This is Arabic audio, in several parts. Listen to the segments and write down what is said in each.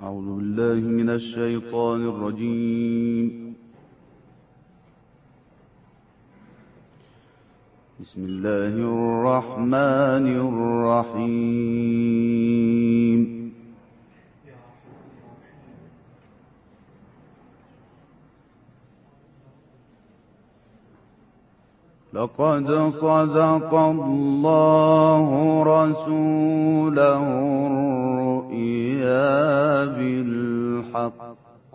أعوذ بالله من الشيطان الرجيم. بسم الله الرحمن الرحيم. لقد صدق الله رسوله الرؤيا بالحق.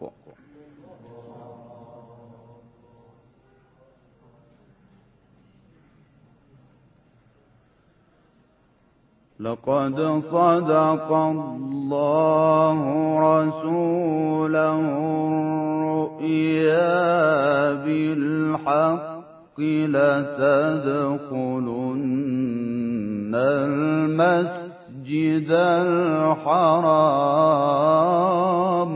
لقد صدق الله رسوله الرؤيا بالحق لتدخلن المسجد الحرام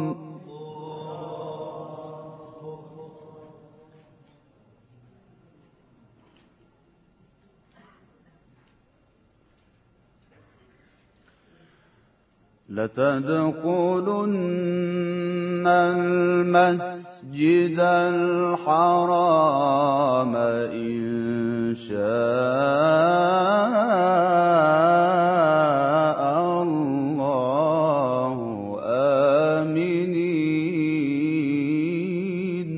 إن شاء الله آمنين.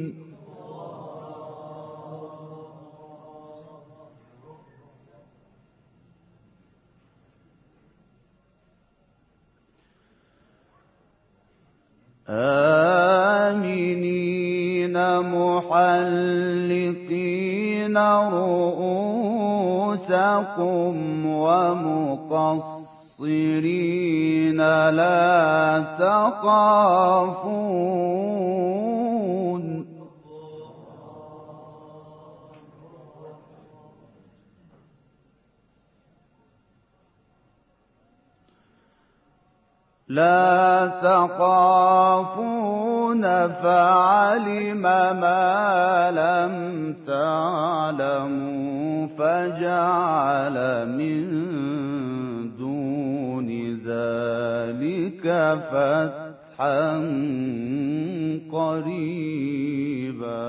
آمنين محلقين رؤوسكم ومقصرين لا تخافون. لا تخافون فعلم ما لم تعلموا فجعل من دون ذلك فتحا قريبا.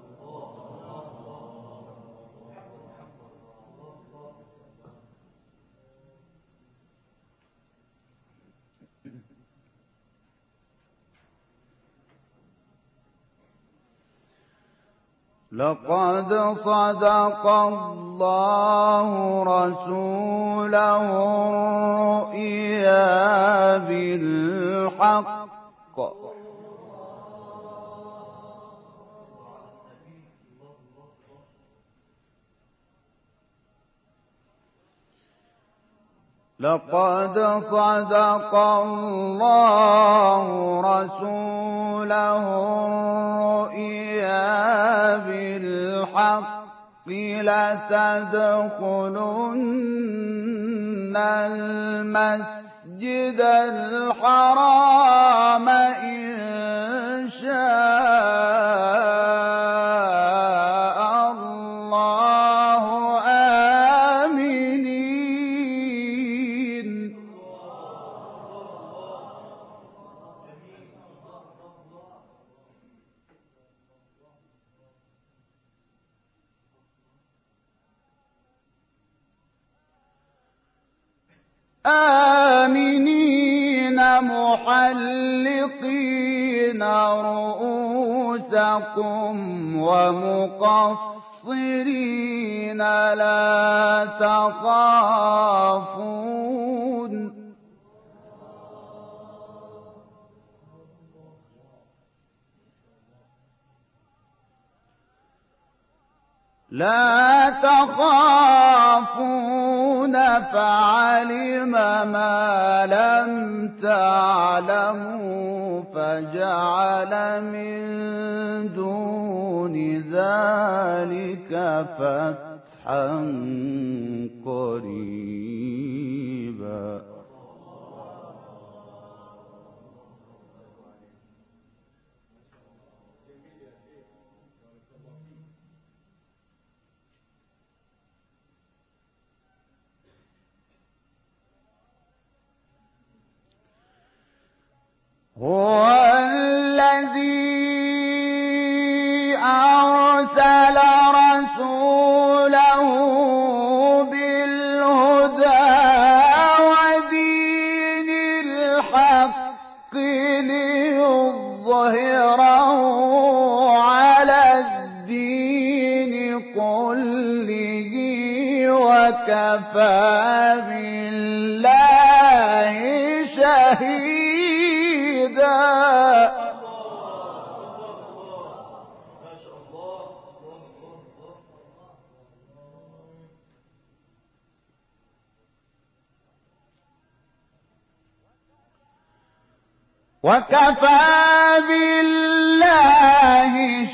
لقد صدق الله رسوله الرؤيا بالحق. لقد صدق الله رسوله الرؤيا بالحق لتدخلن المسجد الحرام إن شاء الله آمنين. آمنين محلقين رؤوسكم ومقصرين لا تخافون. لا تخافون فعلم ما لم تعلموا فجعل من دون ذلك فتحا قريبا. ليظهره على الدين كله وكفى بالله شهيدا. وكفى بالله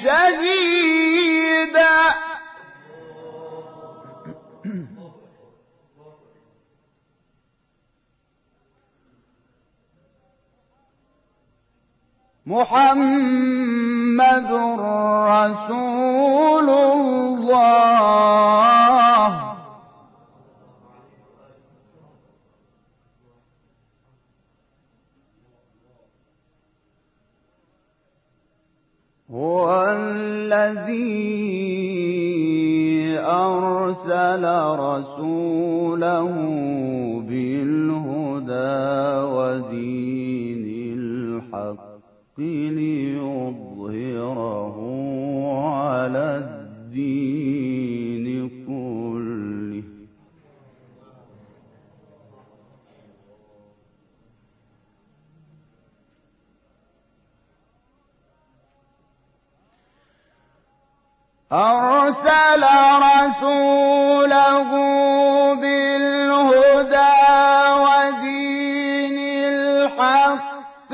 شهيدا. محمد رسول الله هو الذي أرسل رسوله بالهدى ودين الحق ليظهره على الدين كله أرسل رسوله بالهدى ودين الحق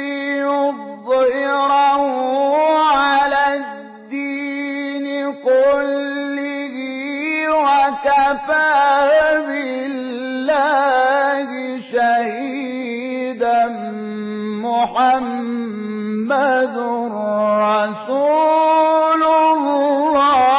ليظهره على الدين كله وكفى بالله شهيدا. محمد رسول الله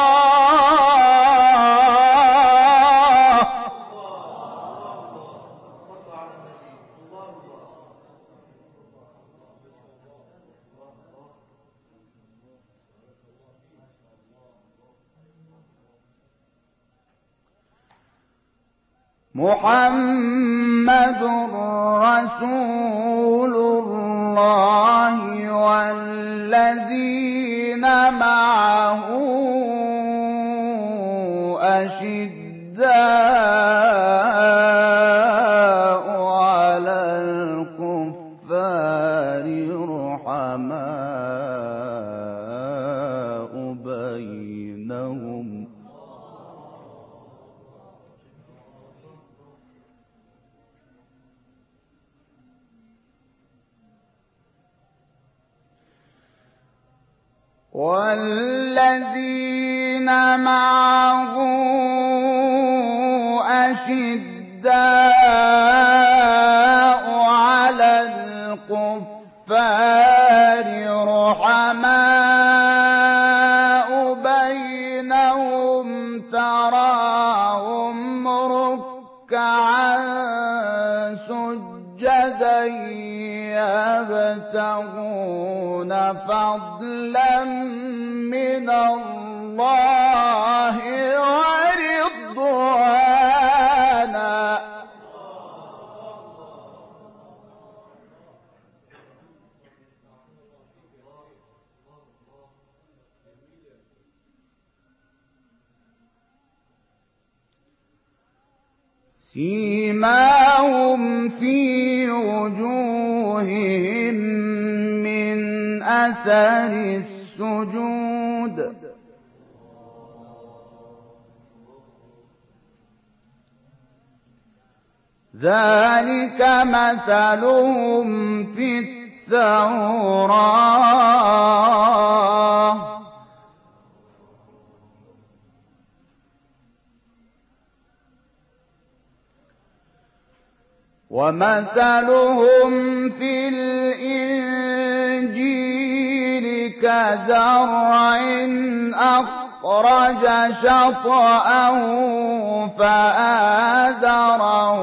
محمد رسول الله والذين معه أشداء على الكفار رحماء بينهم والذين معه أشداء على الكفار رحماء بينهم تراهم ركعا سجدا يبتغون فضلا من الله ورضوانا سيماهم في وجوههم من أثر السجود ذلك مثلهم في التوراة ومثلهم في الإنجيل كزرع أخرج شطأه فآزره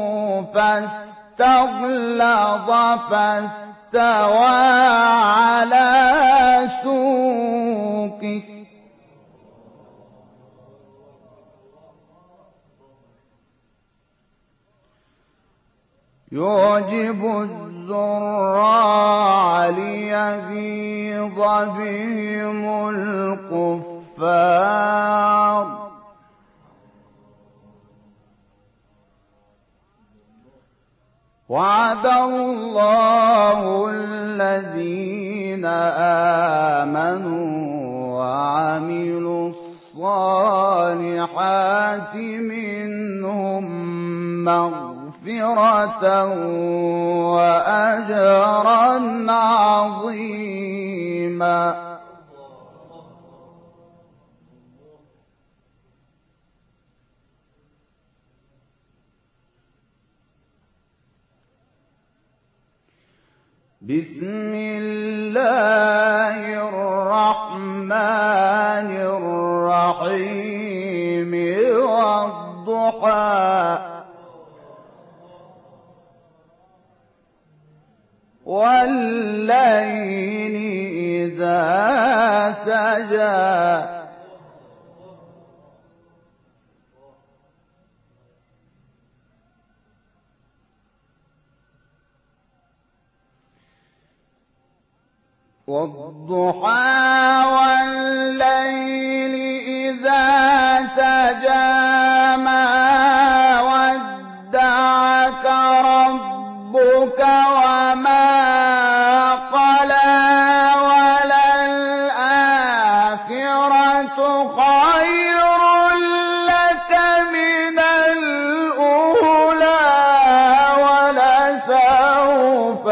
فاستغلظ فاستوى على سوقه يعجب الزراع ليغيظ بهم الكفار وعد الله الذين آمنوا وعملوا الصالحات منهم مغفرة وأجرا عظيما بسم الله الرحمن الرحيم والضحى والليل إذا سجى والضحى والليل إذا سجى ما ودعك ربك وما قلى وللآخرة خير لك من الأولى ولسوف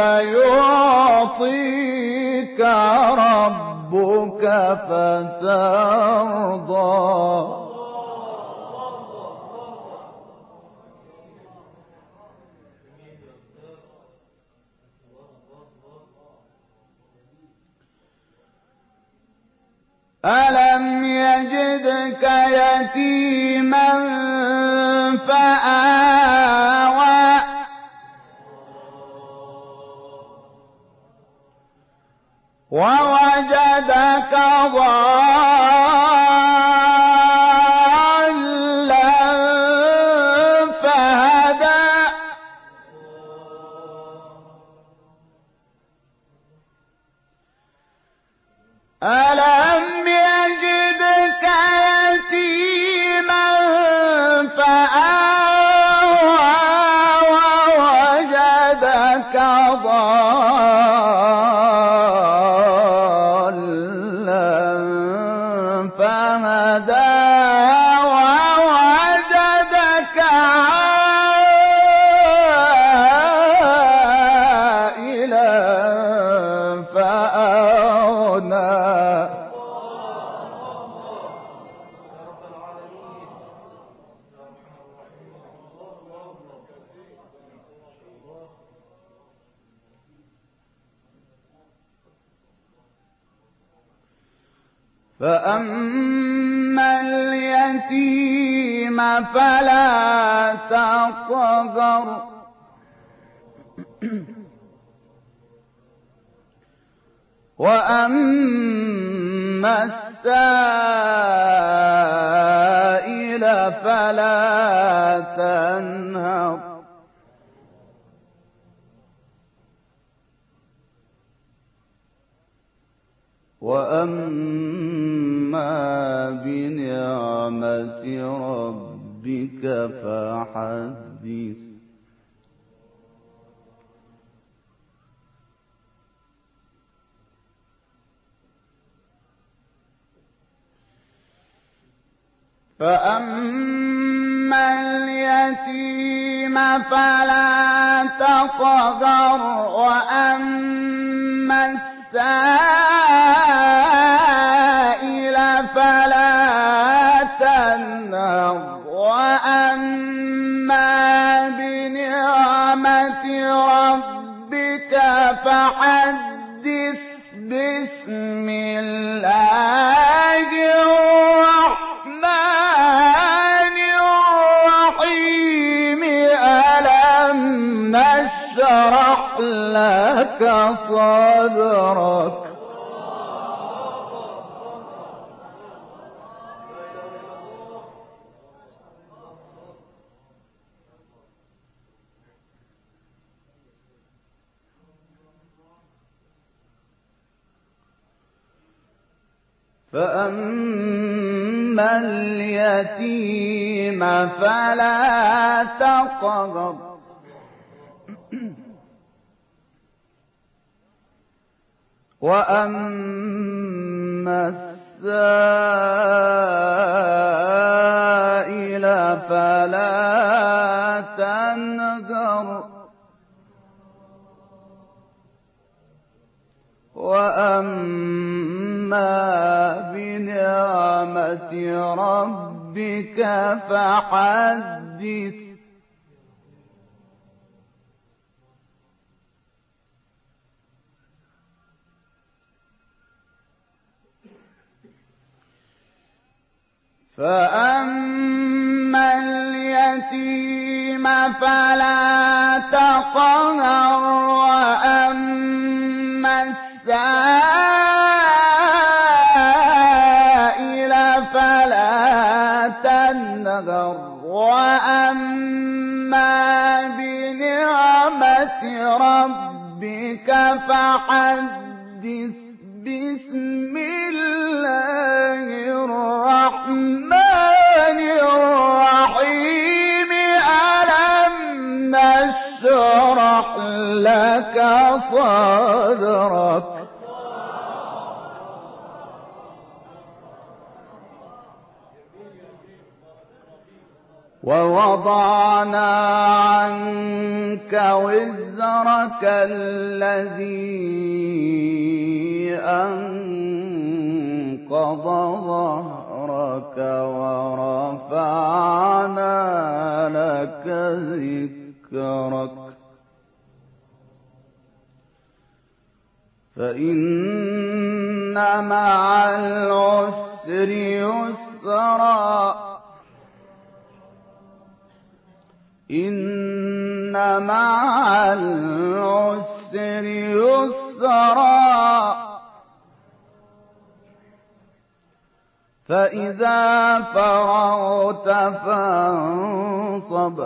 يعطيك ربك فترضى ألم يجدك يتيما فآوى ووجدك ضالا فهدى ألم يجدك يتيما فآوى ووجدك ضالا فهدى ووجدك عائلا فأغنى فأما اليتيم فلا تقهر وأما السائل فلا تنهر وأما بنعمة ربك فحدث فأما اليتيم فلا تقهر وأما السائل فلا تنهر وأما بنعمة ربك فحدث بسم الله الرحمن الرحيم ألم نشرح لك صدرك فأما اليتيم فلا تقهر وأما السائل فلا تنهر وأما بنعمة ربك فحدث فأما اليتيم فلا تقهر وأما السائل فلا تنهر وأما بنعمة ربك فحدث بسم الله الرحمن الرحيم ألم نشرح لك صدرك ووضعنا عنك وزرك الذي أنقض ظهرك ورفعنا لك ذكرك فإن مع العسر يسرا إن مع العسر يسرا فإذا فرغت فانصب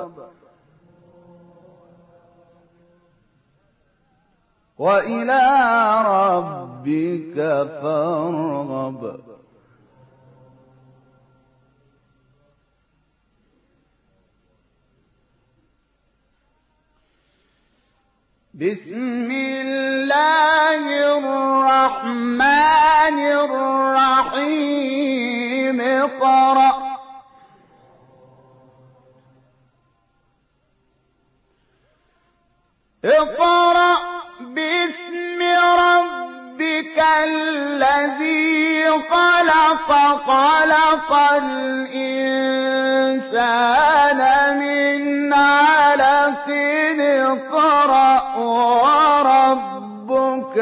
وإلى ربك فارغب بسم الله الرحمن الرحيم اقرأ باسم ربك الذي خلق الإنسان من علق اقرأ وربك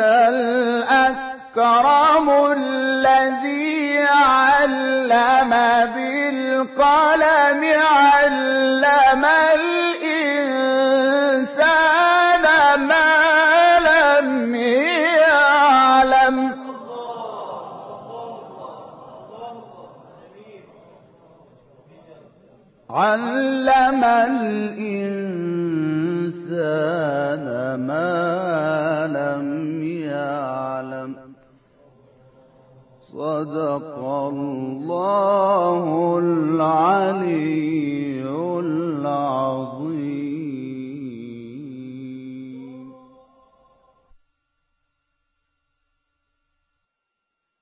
الأكرم الذي علم بالقلم علم الإنسان ما لم يعلم علم الإنسان ما لم يعلم صدق الله العلي